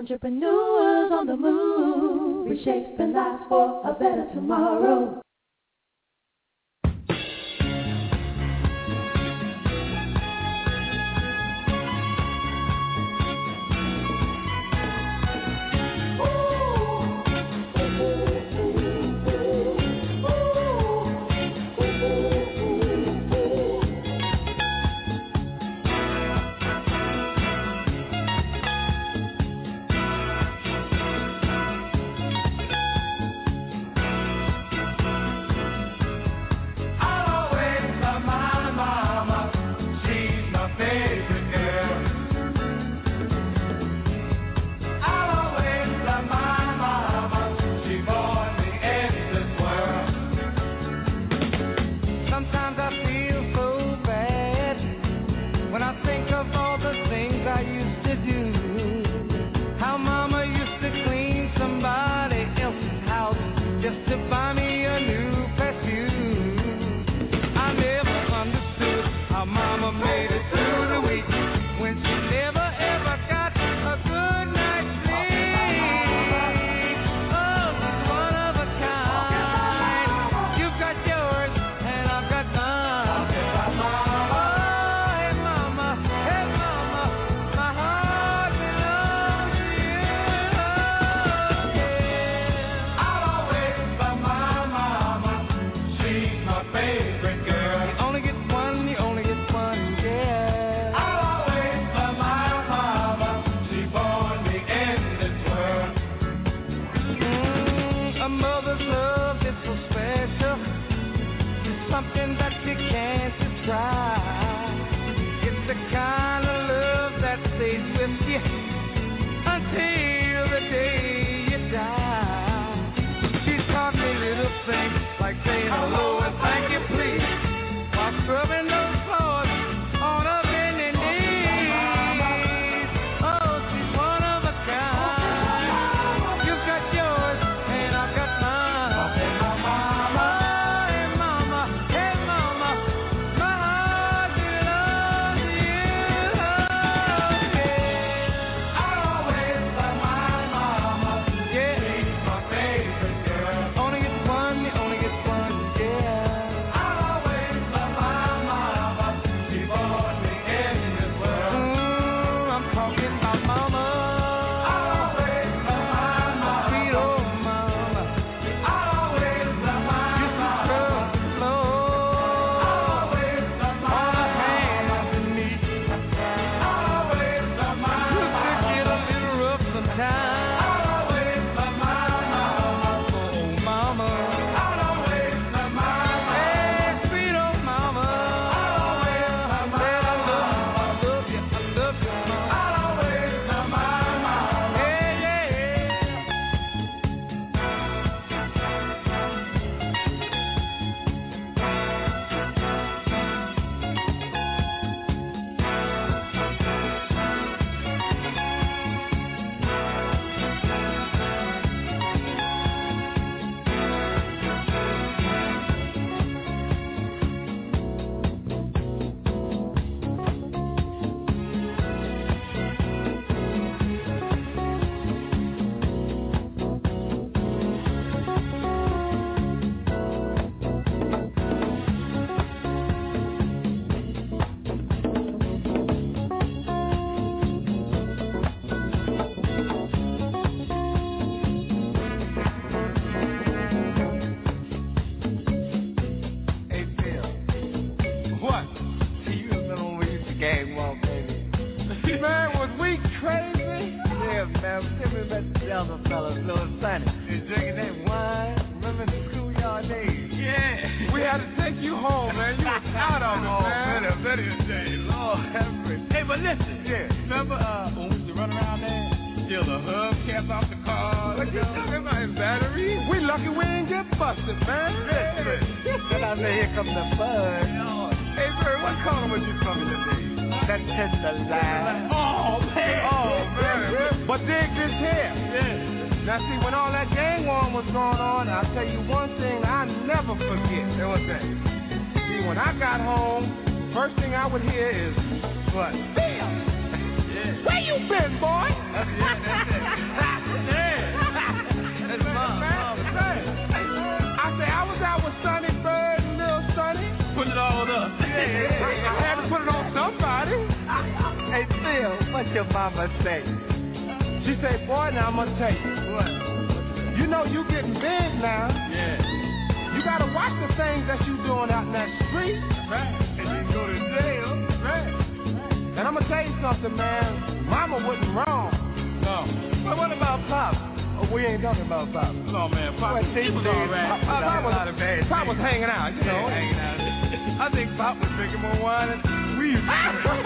Entrepreneurs on the move, reshaping lives for a better tomorrow. First thing I would hear is, what? Bill! Yeah. Where you been, boy? That's mom. I said, I was out with Sonny Bird and Lil Sonny. Put it all up. Yeah. I had to put it on somebody. Hey, Phil, what your mama say? She said, boy, now I'm going to tell you. What? You know you getting big now. Yeah. You got to watch the things that you doing out in that street. Right. And you go to jail. Right. And I'm going to tell you something, man. Mama wasn't wrong. No. But what about Pop? Oh, we ain't talking about Pop. No, man. Pop, he was all right. Pop was hanging out, you know. Hanging out. I think Pop was drinking more wine than we used to drink.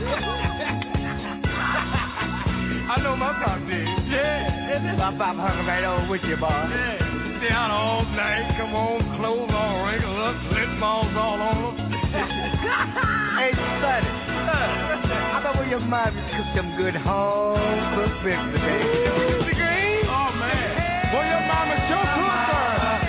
I know my Pop did. Yeah. My Pop hung right over with you, boy. Yeah. Stay out all night, come home, clothes all wrinkled up, lip balls all on them. Hey, Sonny. I bet where your mom just cooked some good home-cooked ribs today. The green? Oh, man. Boy, your mama sure cooked her.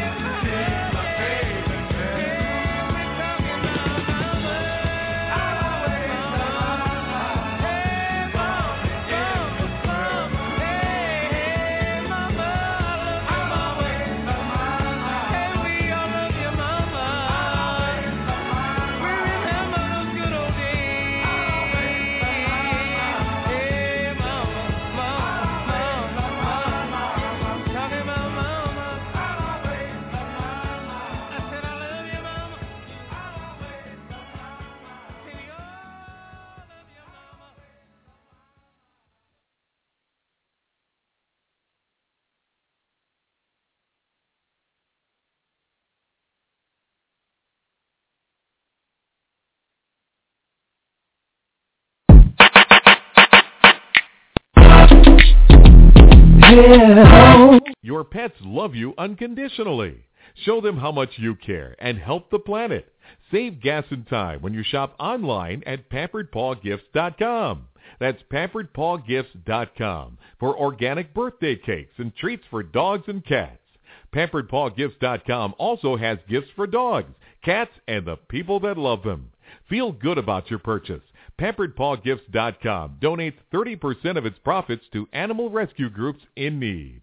Your pets love you unconditionally. Show them how much you care and help the planet. Save gas and time when you shop online at PamperedPawGifts.com. That's PamperedPawGifts.com for organic birthday cakes and treats for dogs and cats. PamperedPawGifts.com also has gifts for dogs, cats, and the people that love them. Feel good about your purchase. PamperedPawGifts.com donates 30% of its profits to animal rescue groups in need.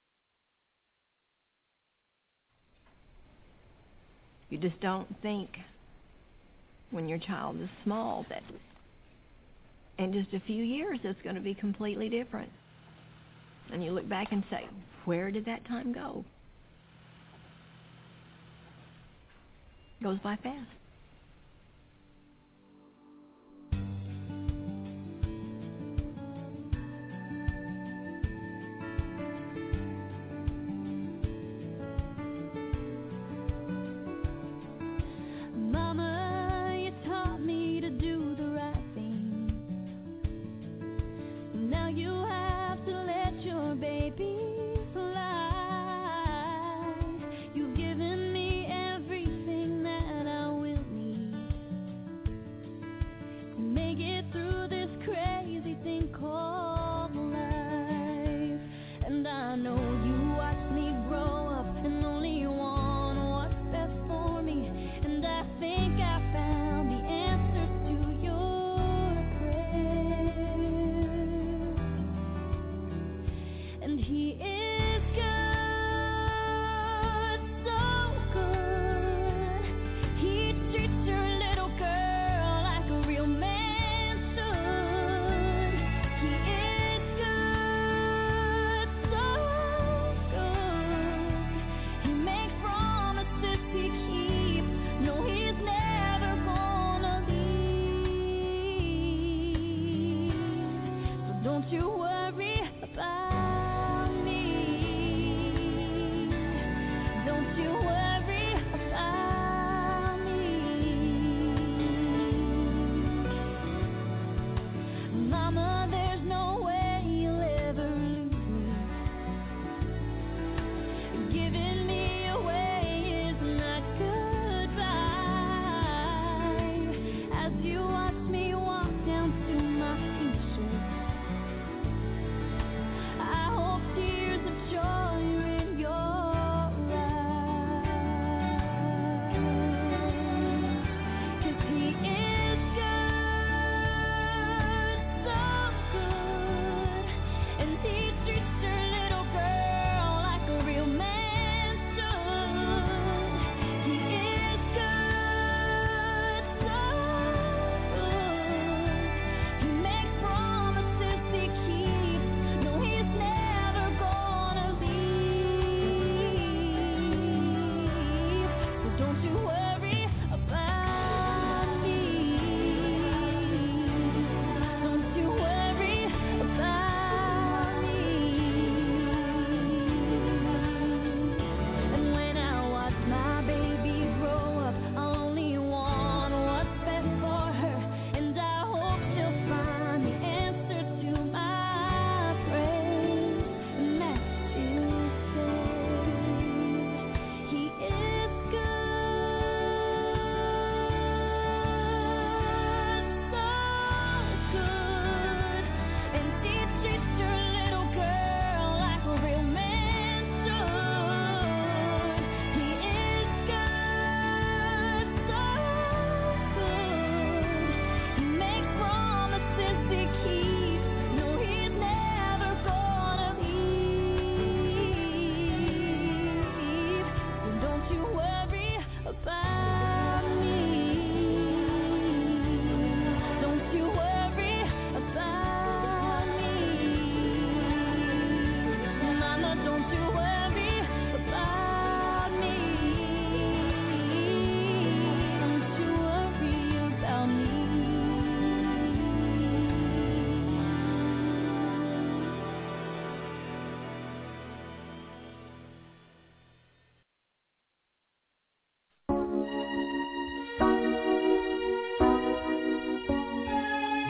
You just don't think when your child is small that in just a few years it's going to be completely different. And you look back and say, where did that time go? It goes by fast.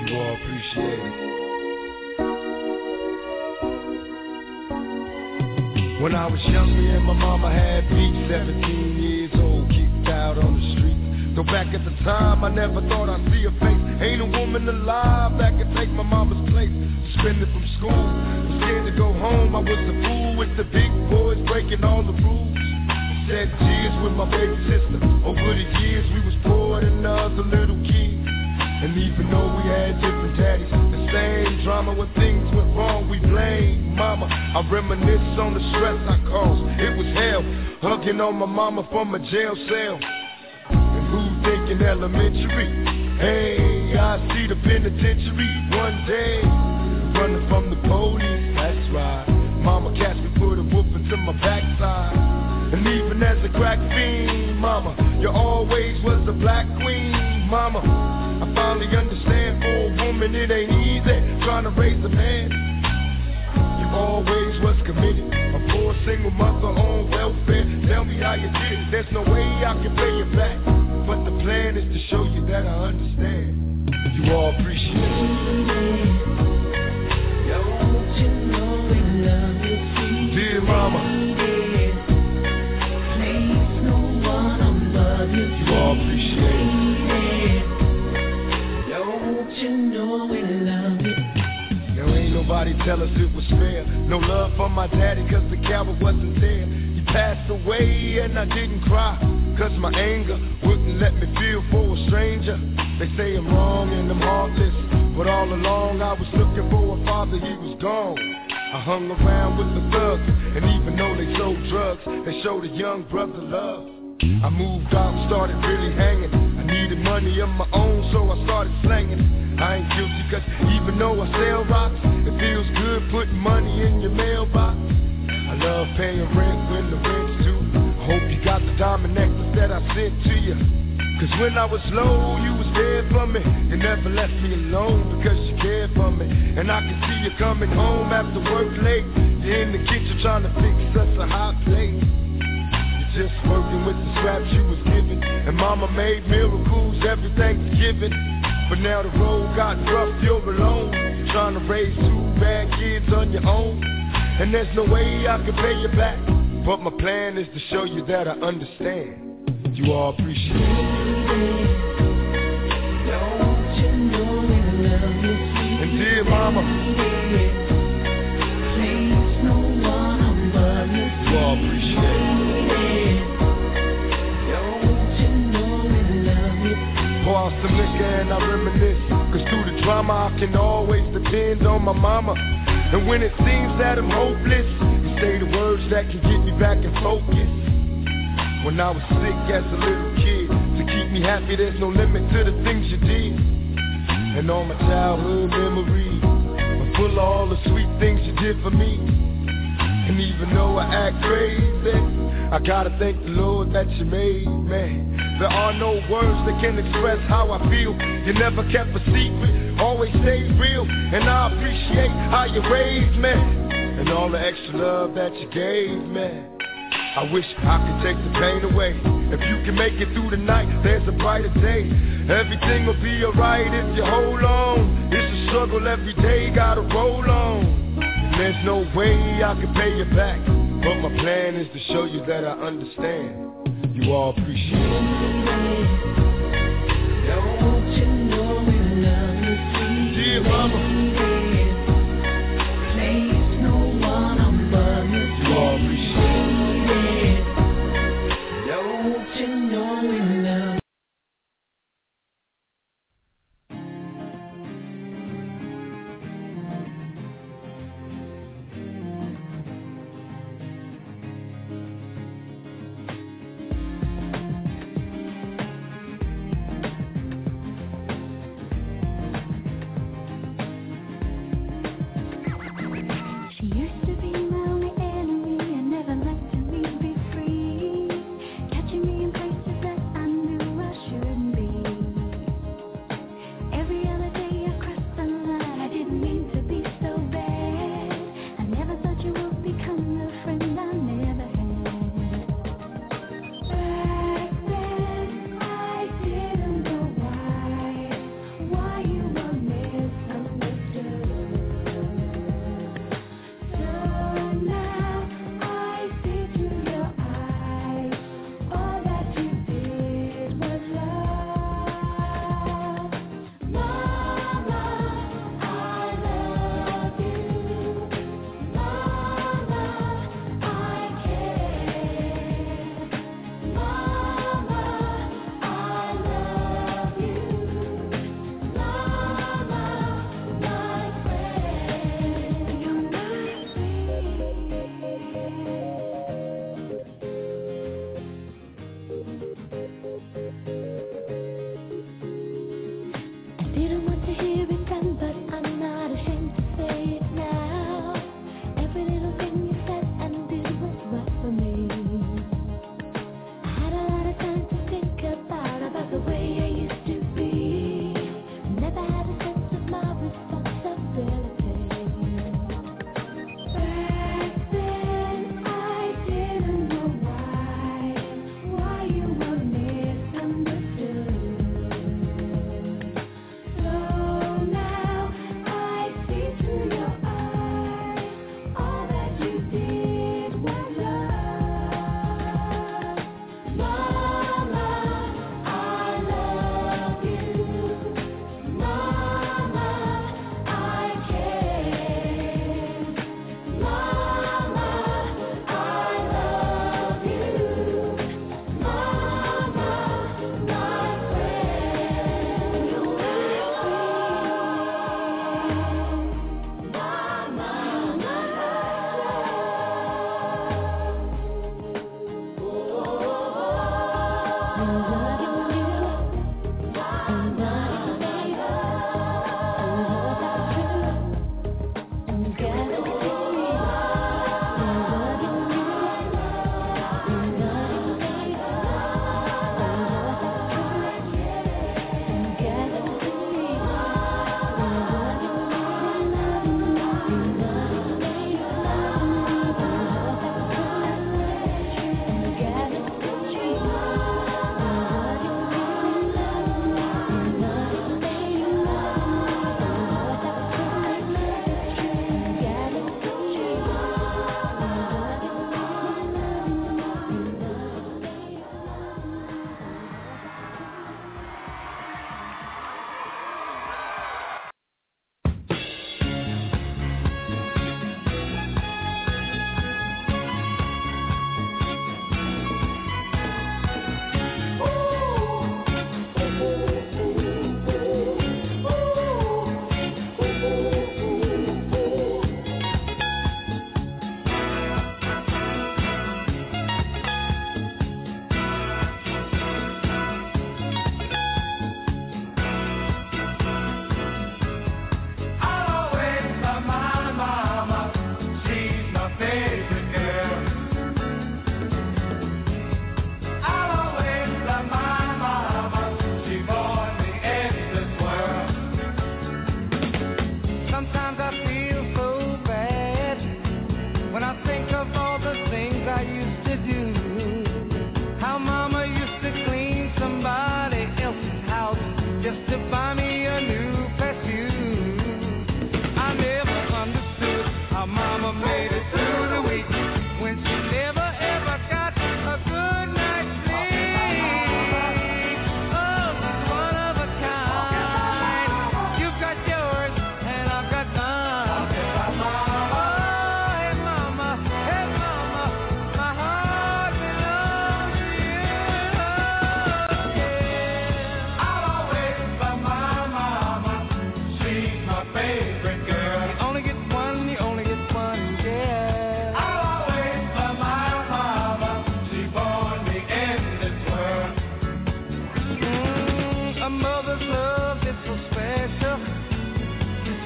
You all appreciate it. When I was young, me and my mama had beef, 17 years old, kicked out on the street. Though back at the time, I never thought I'd see her face. Ain't a woman alive that could take my mama's place. Suspended from school, was scared to go home. I was a fool with the big boys breaking all the rules. Shed tears with my baby sister. Over the years, we was poor than other little kids. And even though we had different daddies, the same drama when things went wrong, we blame mama. I reminisce on the stress I caused. It was hell, hugging on my mama from a jail cell. Who thinking elementary? Hey, I see the penitentiary one day. Running from the police, that's right. Mama catch me, put a whooping to my backside. And even as a crack fiend, mama, you always was the black queen, mama. I finally understand for a woman it ain't easy trying to raise a man. You always was committed, a poor single mother on welfare. Tell me how you did it, there's no way I can pay you back. But the plan is to show you that I understand. You all appreciate it. Don't you know we love you, sweet dear mama. Place no one above you. You all appreciate it. Don't you know we love you. Now ain't nobody tell us it was fair. No love for my daddy cause the coward wasn't there. He passed away and I didn't cry. Cause my anger wouldn't let me feel for a stranger. They say I'm wrong and I'm heartless, but all along I was looking for a father, he was gone. I hung around with the thugs, and even though they sold drugs, they showed a young brother love. I moved out and started really hanging. I needed money of my own, so I started slanging. I ain't guilty cause even though I sell rocks, it feels good putting money in your mailbox. I love paying rent when the rent's due. Hope you got the diamond necklace that I sent to you. Cause when I was low, you was there for me. You never left me alone because you cared for me. And I can see you coming home after work late. You're in the kitchen trying to fix us a hot plate. You're just working with the scraps you was given. And mama made miracles every Thanksgiving. But now the road got rough, you're alone. You're trying to raise two bad kids on your own. And there's no way I can pay you back. But my plan is to show you that I understand. You all appreciate it. Don't you know we love you, sweet and dear mama. Place no one above you. You all appreciate it. Don't you know we love you. Pour out some liquor and I reminisce. Cause through the drama I can always depend on my mama. And when it seems that I'm hopeless, you say the words that can get me back in focus. When I was sick as a little kid, to keep me happy there's no limit to the things you did. And all my childhood memories are full of all the sweet things you did for me. And even though I act crazy, I gotta thank the Lord that you made me. There are no words that can express how I feel. You never kept a secret, always stayed real. And I appreciate how you raised me and all the extra love that you gave me. I wish I could take the pain away. If you can make it through the night, there's a brighter day. Everything will be alright if you hold on. It's a struggle every day, gotta roll on. And there's no way I can pay you back. But my plan is to show you that I understand. You all appreciate it. Don't you know we love you, sweet dear mama. Place no one above you. You all appreciate it. Don't you know we love you.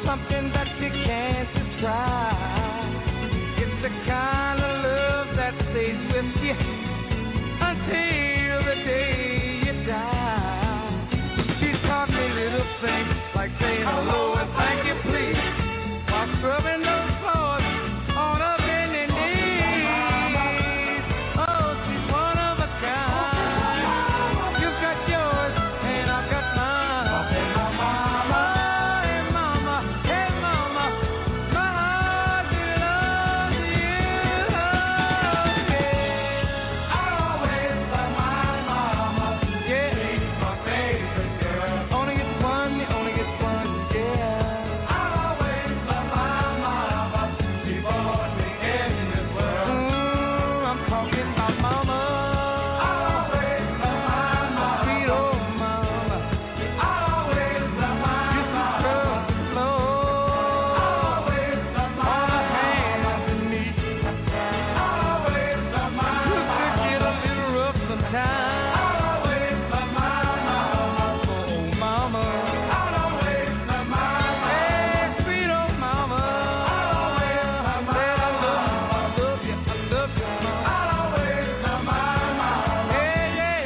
something that you can't describe. It's the kind of love that stays with you until the day you die. She taught me little things like saying hello and thank you please while scrubbing those floors on a bending knees. Oh, she's one of a kind. You've got yours and I've got mine. Oh, hey mama, my heart belongs to you. Yeah, I always love my mama. Yeah, she's my favorite girl. Only gets one, you only get one. Yeah, I always love my mama. She brought me in this world. I'm talking about mama. I always love my mama. Sweet old mama. I always love my mama. Used to scrub the floor. I always love my mama. On her hands and knees. I always love my mama. Used to get a little rough sometimes. I always love my mama. Oh, mama. I always love my mama. Hey, sweet old mama. I always love my mama. I love you, mama. I always love my mama. Hey, yeah.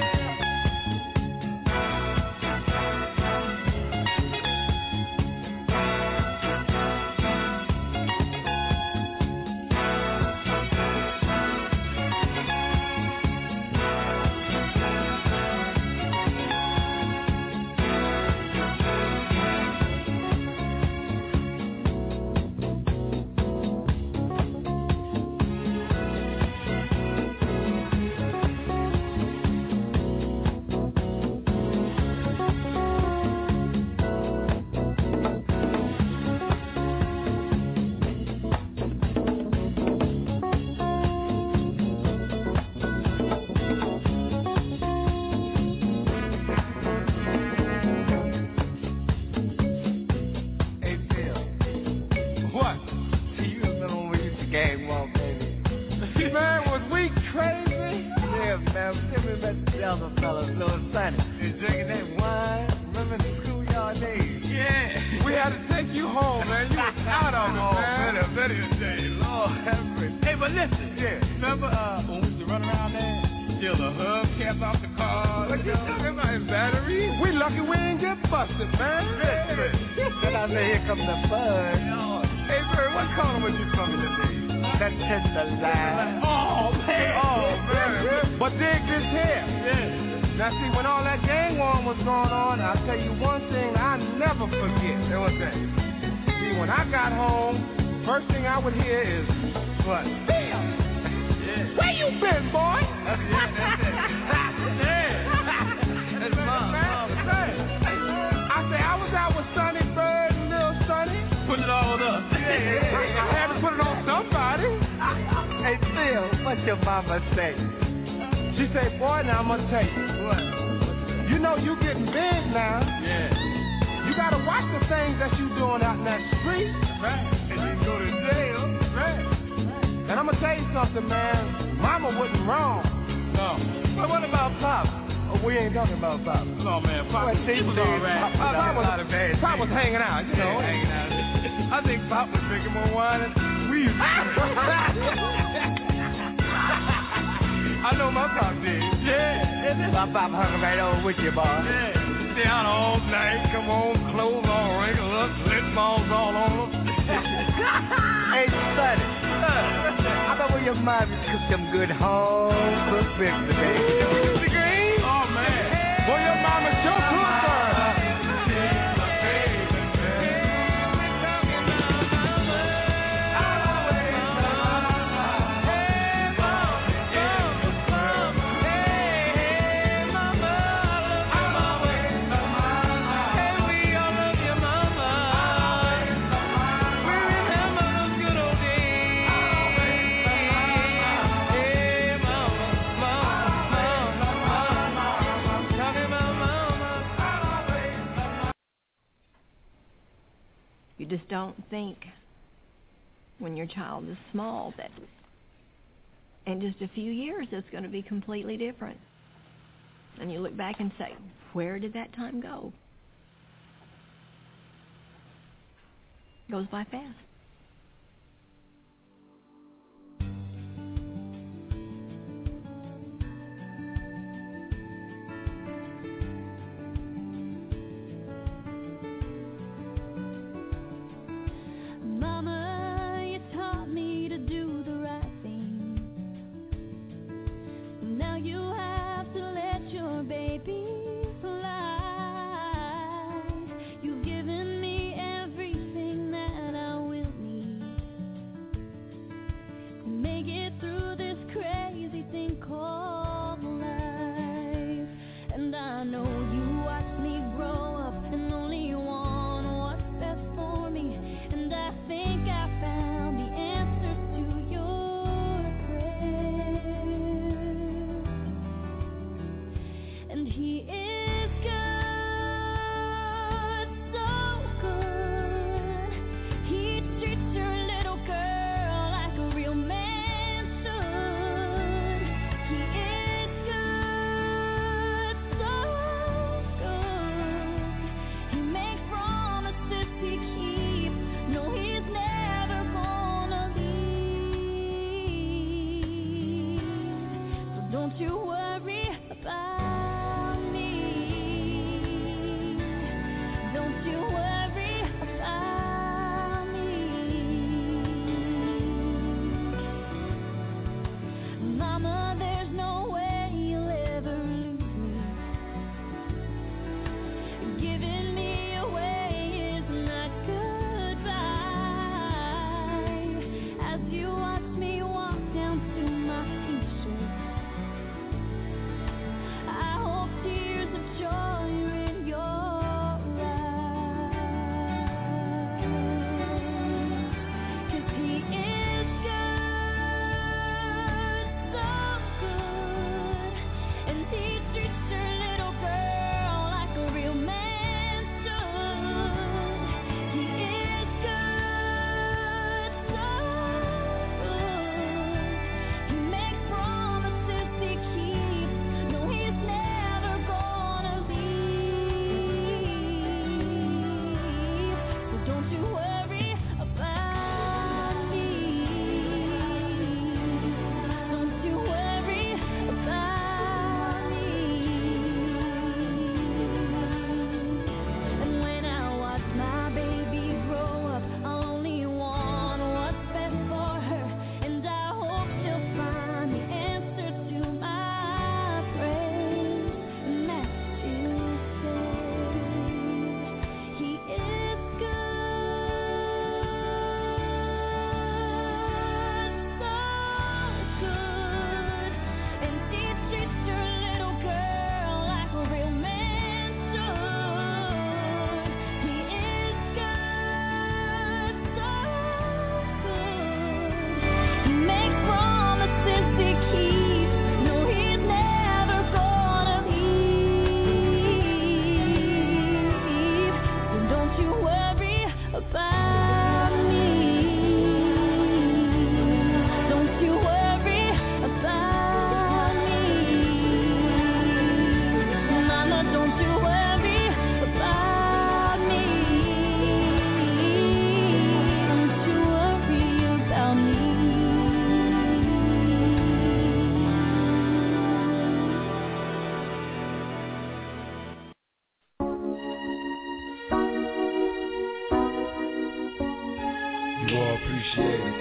Hey, Phil. What? You remember when we used to gang walk, baby? Man, was we crazy? Yeah, man. Remember the other fellas, little Sonny. They drinking that wine. Remember the schoolyard days? Yeah. We had to take you home, man. You was out of it, man. Better day. Lord have mercy. Hey, but listen. Yeah. Remember when we used to run around there? Steal the hubcaps off the car. What you talking about? His battery? We lucky we ain't get busted, man. Then I say, here comes the fun. Hey, Bird, what color was you coming today? That tender line. Oh, man. But dig this here. Yeah. Now, see, when all that gang war was going on, I'll tell you one thing I never forget. And what's that? See, when I got home, first thing I would hear is, what? Bill! Where you been, boy? That's it. That's mom. I say I was out with Sonny Bird and Lil Sonny. Put it all up. Yeah. I had to put it on somebody. Hey, Phil, what your mama say? She say, boy, now I'm gonna tell you. What? You know you getting big now. Yeah. You gotta watch the things that you doing out in that street. Right. And you go to jail. Right. And I'm gonna tell you something, man. Mama wasn't wrong. No. But what about Pop? Oh, we ain't talking about Pop. No, man. Pop was all right. Pop was hanging out, you know. Hanging out. I think Pop was drinking more wine than we used to drink. I know my Pop did. Yeah. My Pop hung right over with you, boy. Yeah. Stay out all night, come home, clothes all wrinkled up, lip balls all on them. Hey, Sonny. I bet when your mom just cooked them good home-cooked ribs today. The green? Oh, man. Boy, your mama sure cooked her. You just don't think when your child is small that in just a few years it's going to be completely different. And you look back and say, where did that time go? goes by fast. Mama, you taught me to do the right thing. Now you have to let your baby fly. You've given me everything that I will need to make it through this crazy thing called life. And I know you watched me grow up and only want what's best for me. And I think I found the answer to your prayer. And he is good, so good. He treats your little girl like a real man should. He is good, so good. He makes promises he keeps. No, he's never gonna leave. So don't you worry about me. Don't you worry about me. Mama, there's no way you'll ever lose me. Giving me away is not goodbye. As you watch me walk down to my future, I hope tears of joy are in your eyes. 'Cause he is good, so good. And he treats your little girl like a real man should. He is good, so good. He makes promises he keeps. No, he's never gonna leave. So don't you worry about me. Don't you worry about me. And when I watch my baby grow up, I'll only want what's best for her. And I hope she'll find the answer to my prayers. And that's to say, he is good, so good. And he treats your little girl like a real man should. He is good, so good. He makes promises he keeps. No, he's never gonna leave. So don't you worry about me. Don't you worry about me. Mama, don't you worry about me. Don't you worry about me. You all appreciate it.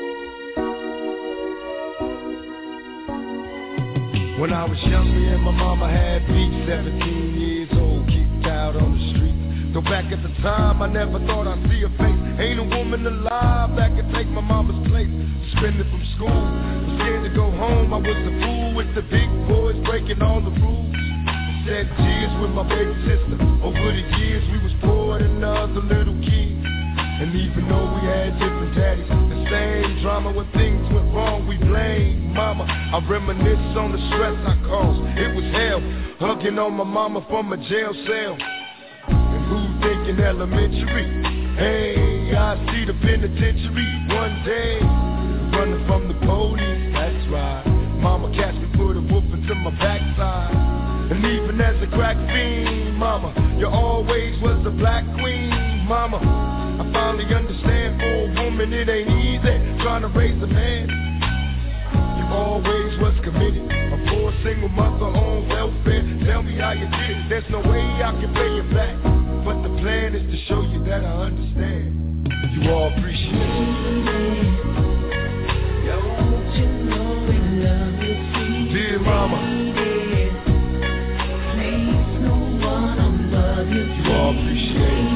When I was young, me and my mama had beef, 17 years old, kicked out on the street. Though back at the time, I never thought I'd see her face. Ain't a woman alive that could take my mama's place. Suspended from school, scared to go home. I was the fool with the big boys breaking all the rules. Shed tears with my baby sister. Over the years, we was poor than other little kids. And even though we had different daddies, the same drama when things went wrong, we blame mama. I reminisce on the stress I caused. It was hell, hugging on my mama from a jail cell. And who thinking elementary? Hey, I see the penitentiary one day. Running from the police, that's right. Mama catch me, put a whoop into my backside. And even as a crack fiend, mama, you always was the black queen, mama. I finally understand for a woman it ain't easy trying to raise a man. You always was committed. A poor single mother on welfare. Tell me how you did it. There's no way I can pay you back. But the plan is to show you that I understand. You all appreciate it. Don't you know we love you, sweet dear mama. Place no one above you. You all appreciate it.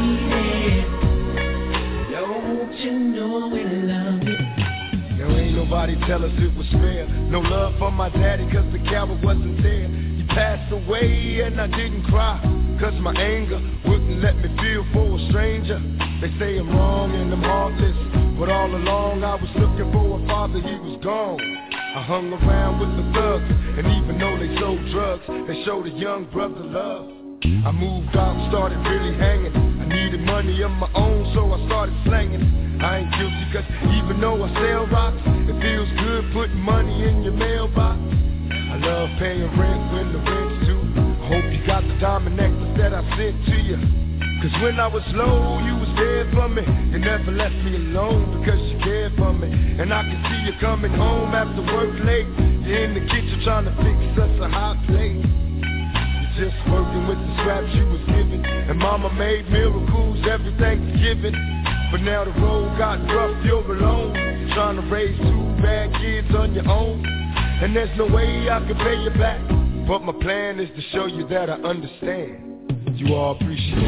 Don't you know we love you? Now ain't nobody tell us it was fair. No love for my daddy cause the coward wasn't there. He passed away and I didn't cry cause my anger wouldn't let me feel for a stranger. They say I'm wrong and I'm heartless, but all along I was looking for a father, he was gone. I hung around with the thugs, and even though they sold drugs, they showed a young brother love. I moved out and started really hanging. I needed money of my own, so I started slanging. I ain't guilty cause even though I sell rocks, it feels good putting money in your mailbox. I love paying rent when the rent's due. I hope you got the diamond necklace that I sent to you. Cause when I was low, you was there for me. You never left me alone because you cared for me. And I can see you coming home after work late. You're in the kitchen trying to fix us a hot plate. You're just working with the scraps you was given. And mama made miracles every Thanksgiving. But now the road got rough, you're alone. You're trying to raise 2 bad kids on your own. And there's no way I can pay you back. But my plan is to show you that I understand. You all appreciate it.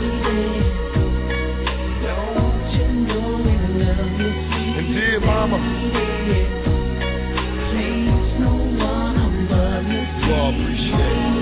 Don't you know we love you, sweet and dear mama, place no one above you. You all appreciate it.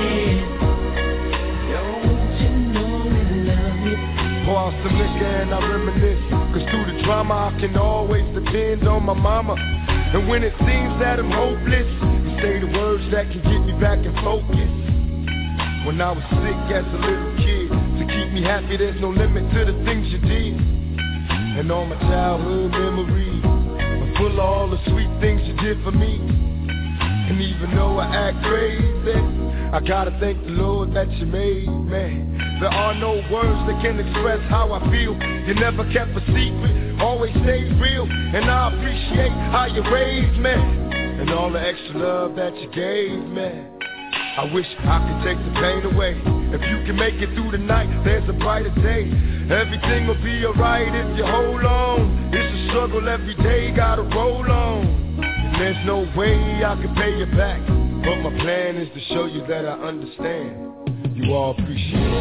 Don't you know we love you? Pour out some liquor and I reminisce. Cause through the drama I can always depend on my mama. And when it seems that I'm hopeless, you say the words that can get me back in focus. When I was sick as a little kid, to keep me happy there's no limit to the things you did. And all my childhood memories are full of all the sweet things you did for me. And even though I act crazy, I gotta thank the Lord that you made me. There are no words that can express how I feel. You never kept a secret, always stayed real. And I appreciate how you raised me and all the extra love that you gave me. I wish I could take the pain away. If you can make it through the night, there's a brighter day. Everything will be alright if you hold on. It's a struggle every day, gotta roll on. And there's no way I can pay you back. But my plan is to show you that I understand. You all appreciate it.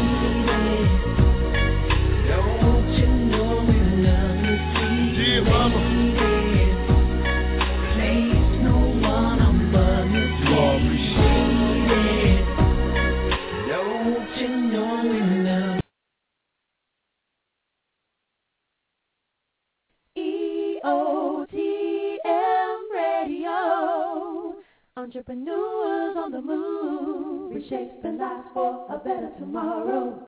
Don't you know we love you, sweet dear mama, place no one above you. You all appreciate it. Don't you know we love EOTM Radio. Entrepreneurs on the move, reshaping lives for a better tomorrow.